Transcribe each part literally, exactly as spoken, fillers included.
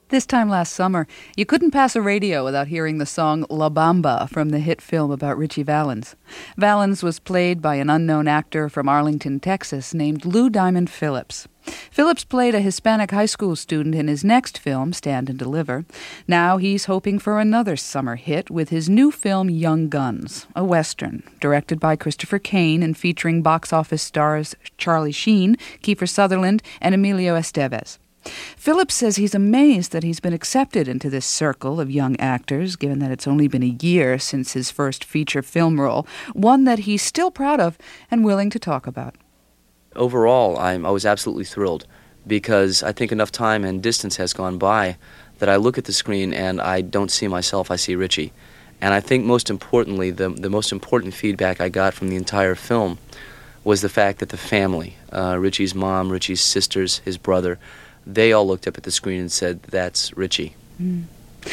This time last summer, you couldn't pass a radio without hearing the song La Bamba from the hit film about Ritchie Valens. Valens was played by an unknown actor from Arlington, Texas, named Lou Diamond Phillips. Phillips played a Hispanic high school student in his next film, Stand and Deliver. Now he's hoping for another summer hit with his new film, Young Guns, a Western, directed by Christopher Kane and featuring box office stars Charlie Sheen, Kiefer Sutherland, and Emilio Estevez. Phillips says he's amazed that he's been accepted into this circle of young actors, given that it's only been a year since his first feature film role, one that he's still proud of and willing to talk about. Overall, I'm, I was absolutely thrilled because I think enough time and distance has gone by that I look at the screen and I don't see myself, I see Ritchie. And I think most importantly, the, the most important feedback I got from the entire film was the fact that the family, uh, Ritchie's mom, Ritchie's sisters, his brother, they all looked up at the screen and said, that's Ritchie. Mm.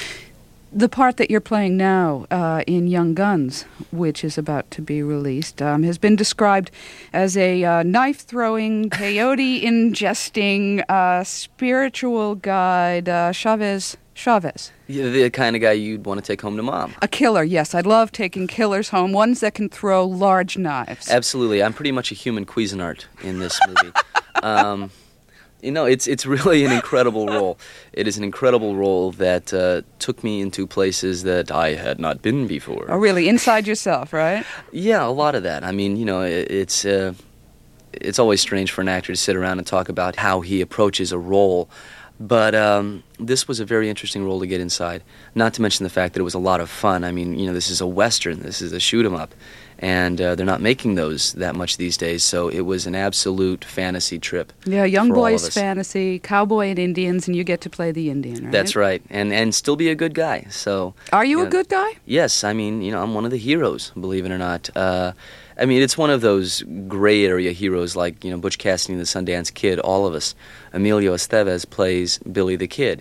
The part that you're playing now uh, in Young Guns, which is about to be released, um, has been described as a uh, knife-throwing, peyote-ingesting, uh, spiritual guide, uh, Chavez. Chavez. Yeah, the kind of guy you'd want to take home to mom. A killer, yes. I love taking killers home, ones that can throw large knives. Absolutely. I'm pretty much a human Cuisinart in this movie. um... You know, it's it's really an incredible role. It is an incredible role that uh, took me into places that I had not been before. Oh, really? Inside yourself, right? Yeah, a lot of that. I mean, you know, it, it's uh, it's always strange for an actor to sit around and talk about how he approaches a role. But um, this was a very interesting role to get inside. Not to mention the fact that it was a lot of fun. I mean, you know, this is a Western. This is a shoot-'em-up. And uh, they're not making those that much these days, so it was an absolute fantasy trip. Yeah, young boys fantasy, cowboy and Indians, and you get to play the Indian, right? That's right, and and still be a good guy. So, are you, you know, a good guy? Yes, I mean, you know, I'm one of the heroes, believe it or not. Uh, I mean, it's one of those gray area heroes like, you know, Butch Cassidy and the Sundance Kid, all of us. Emilio Estevez plays Billy the Kid.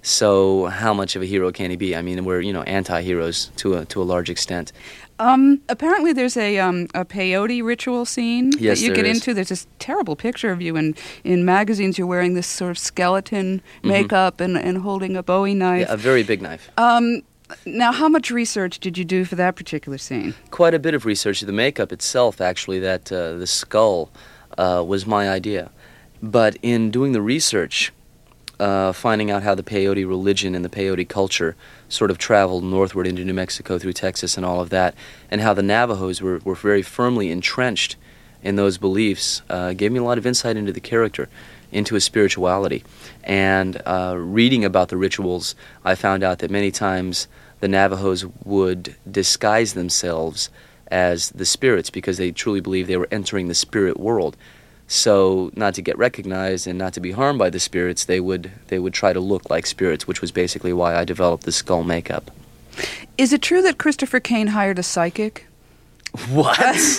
So how much of a hero can he be? I mean, we're, you know, anti-heroes to a, to a large extent. Um, apparently there's a um, a peyote ritual scene yes, that you there get is. into. There's this terrible picture of you in, in magazines. You're wearing this sort of skeleton mm-hmm. makeup and, and holding a Bowie knife. Yeah, a very big knife. Um, now, how much research did you do for that particular scene? Quite a bit of research. The makeup itself, actually, that uh, the skull uh, was my idea. But in doing the research, Uh, finding out how the peyote religion and the peyote culture sort of traveled northward into New Mexico through Texas and all of that, and how the Navajos were, were very firmly entrenched in those beliefs, uh, gave me a lot of insight into the character, into his spirituality. And uh, reading about the rituals, I found out that many times the Navajos would disguise themselves as the spirits because they truly believed they were entering the spirit world. So, not to get recognized and not to be harmed by the spirits, they would they would try to look like spirits, which was basically why I developed the skull makeup. Is it true that Christopher Kane hired a psychic? What?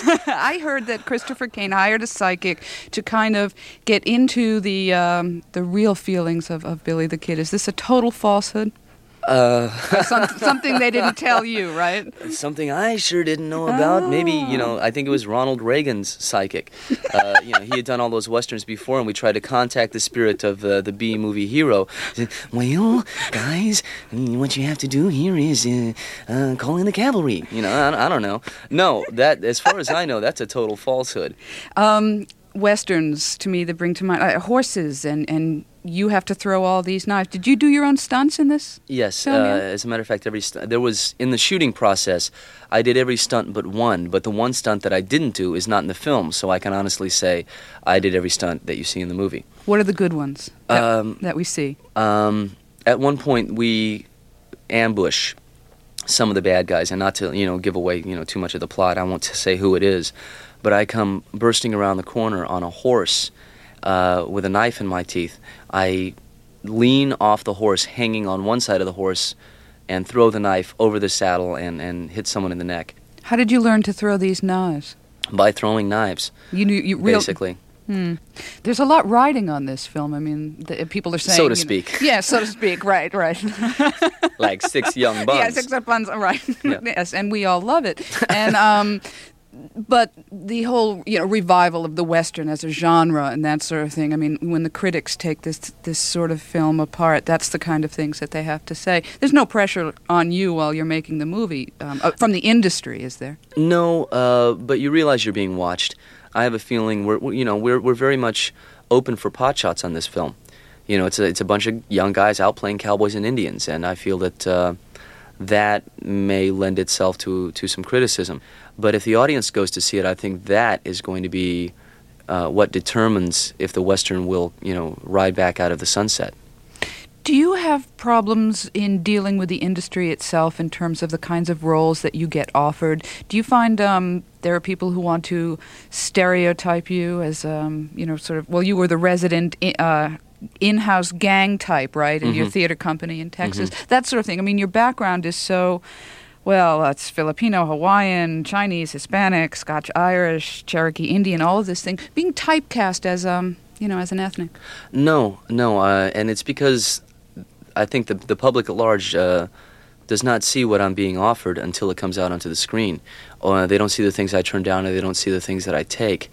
I heard that Christopher Kane hired a psychic to kind of get into the um, the real feelings of, of Billy the Kid. Is this a total falsehood? Uh, Some, something they didn't tell you, right? Something I sure didn't know about. Oh. Maybe, you know, I think it was Ronald Reagan's psychic. Uh, you know, he had done all those westerns before, and we tried to contact the spirit of uh, the B-movie hero. He said, well, guys, what you have to do here is uh, uh, call in the cavalry. You know, I, I don't know. No, that, as far as I know, that's a total falsehood. Um, westerns, to me, that bring to mind uh, horses and... and you have to throw all these knives. Did you do your own stunts in this? Yes. Film, yeah? uh, as a matter of fact, every st- there was in the shooting process, I did every stunt but one. But the one stunt that I didn't do is not in the film, so I can honestly say I did every stunt that you see in the movie. What are the good ones that, um, that we see? Um, at one point, we ambush some of the bad guys, and not to you know give away you know too much of the plot. I won't say who it is, but I come bursting around the corner on a horse. Uh, with a knife in my teeth. I lean off the horse, hanging on one side of the horse, and throw the knife over the saddle and, and hit someone in the neck. How did you learn to throw these knives? By throwing knives, you knew, you real, basically. Hmm. There's a lot riding on this film. I mean, the, people are saying... So to speak. Know, yeah, so to speak, right, right. Like six young buns. Yeah, six young buns, right. Yeah. Yes, and we all love it. And... um but the whole, you know, revival of the Western as a genre and that sort of thing, I mean, when the critics take this this sort of film apart, that's the kind of things that they have to say. There's no pressure on you while you're making the movie, um, uh, from the industry, is there? No, uh, but you realize you're being watched. I have a feeling we're, you know, we're we're very much open for pot shots on this film. You know, it's a, it's a bunch of young guys out playing cowboys and Indians, and I feel that uh, that may lend itself to, to some criticism. But if the audience goes to see it, I think that is going to be uh, what determines if the Western will, you know, ride back out of the sunset. Do you have problems in dealing with the industry itself in terms of the kinds of roles that you get offered? Do you find um, there are people who want to stereotype you as, um, you know, sort of, well, you were the resident uh, in-house gang type, right, in mm-hmm. your theater company in Texas, mm-hmm. that sort of thing. I mean, your background is so, well, it's Filipino, Hawaiian, Chinese, Hispanic, Scotch-Irish, Cherokee Indian, all of this thing. Being typecast as, um, you know, as an ethnic. No, no, uh, and it's because I think the the public at large uh, does not see what I'm being offered until it comes out onto the screen. Or they don't see the things I turn down, or they don't see the things that I take.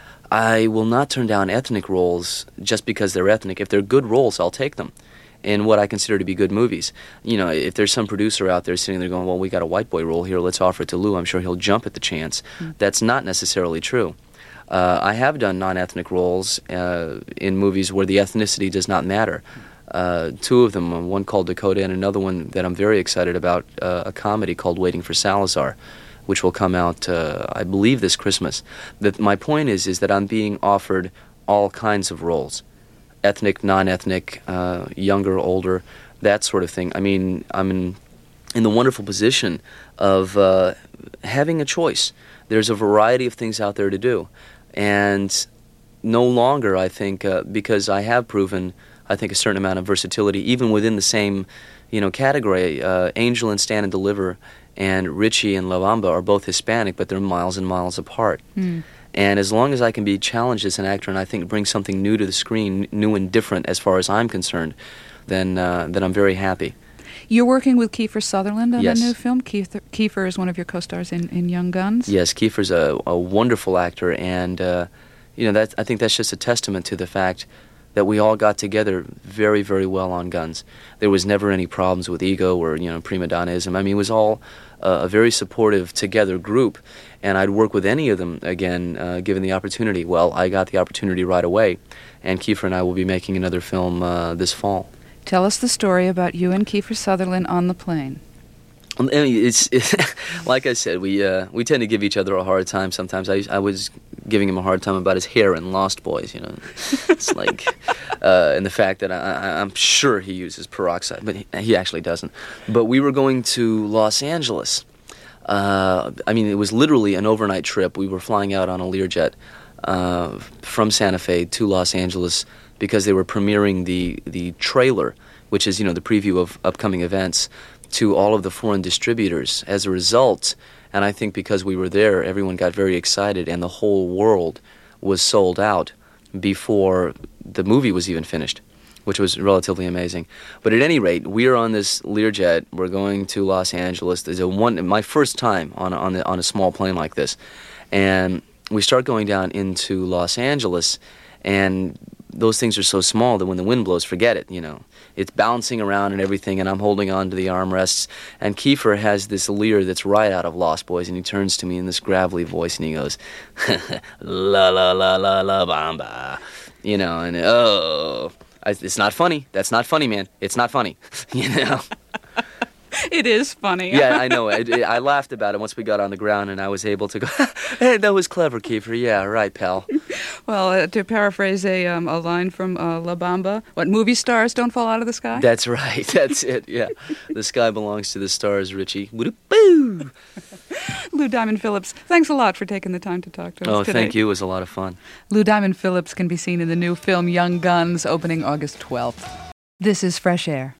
I will not turn down ethnic roles just because they're ethnic. If they're good roles, I'll take them in what I consider to be good movies. You know, if there's some producer out there sitting there going, well, we got a white boy role here, let's offer it to Lou, I'm sure he'll jump at the chance. Mm. That's not necessarily true. Uh, I have done non-ethnic roles uh, in movies where the ethnicity does not matter. Uh, two of them, one called Dakota and another one that I'm very excited about, uh, a comedy called Waiting for Salazar, which will come out, uh, I believe, this Christmas. But my point is, is that I'm being offered all kinds of roles, ethnic, non-ethnic, uh, younger, older, that sort of thing. I mean, I'm in, in the wonderful position of uh, having a choice. There's a variety of things out there to do. And no longer, I think, uh, because I have proven, I think, a certain amount of versatility, even within the same, you know, category. Uh, Angel and Stand and Deliver and Richie and La Bamba are both Hispanic, but they're miles and miles apart. Mm. And as long as I can be challenged as an actor and I think bring something new to the screen, new and different as far as I'm concerned, then uh, then I'm very happy. You're working with Kiefer Sutherland on yes. a new film. Kiefer, Kiefer is one of your co-stars in, in Young Guns. Yes, Kiefer's a, a wonderful actor, and uh, you know that I think that's just a testament to the fact that we all got together very, very well on Guns. There was never any problems with ego or, you know, prima donnaism. I mean, it was all uh, a very supportive, together group, and I'd work with any of them again, uh, given the opportunity. Well, I got the opportunity right away, and Kiefer and I will be making another film uh, this fall. Tell us the story about you and Kiefer Sutherland on the plane. I mean, it's, it's like I said, we uh, we tend to give each other a hard time sometimes. I, I was giving him a hard time about his hair in Lost Boys, you know. It's like, uh, and the fact that I, I'm sure he uses peroxide, but he, he actually doesn't. But we were going to Los Angeles. Uh, I mean, it was literally an overnight trip. We were flying out on a Learjet uh, from Santa Fe to Los Angeles because they were premiering the, the trailer, which is, you know, the preview of upcoming events, to all of the foreign distributors. As a result, and I think because we were there, everyone got very excited, and the whole world was sold out before the movie was even finished, which was relatively amazing. But at any rate, we are on this Learjet. We're going to Los Angeles. There's a one, my first time on a, on, a, on a small plane like this. And we start going down into Los Angeles, and those things are so small that when the wind blows, forget it, you know. It's bouncing around and everything, and I'm holding on to the armrests. And Kiefer has this leer that's right out of Lost Boys, and he turns to me in this gravelly voice, and he goes, la la la la la bamba, you know, and oh, I, it's not funny. That's not funny, man. It's not funny, you know. It is funny. Yeah, I know. I, I laughed about it once we got on the ground, and I was able to go, hey, that was clever, Kiefer. Yeah, right, pal. Well, uh, to paraphrase a um, a line from uh, La Bamba, what, movie stars don't fall out of the sky? That's right. That's it, yeah. The sky belongs to the stars, Richie. Boo! Lou Diamond Phillips, thanks a lot for taking the time to talk to us oh, today. Thank you. It was a lot of fun. Lou Diamond Phillips can be seen in the new film Young Guns, opening August twelfth. This is Fresh Air.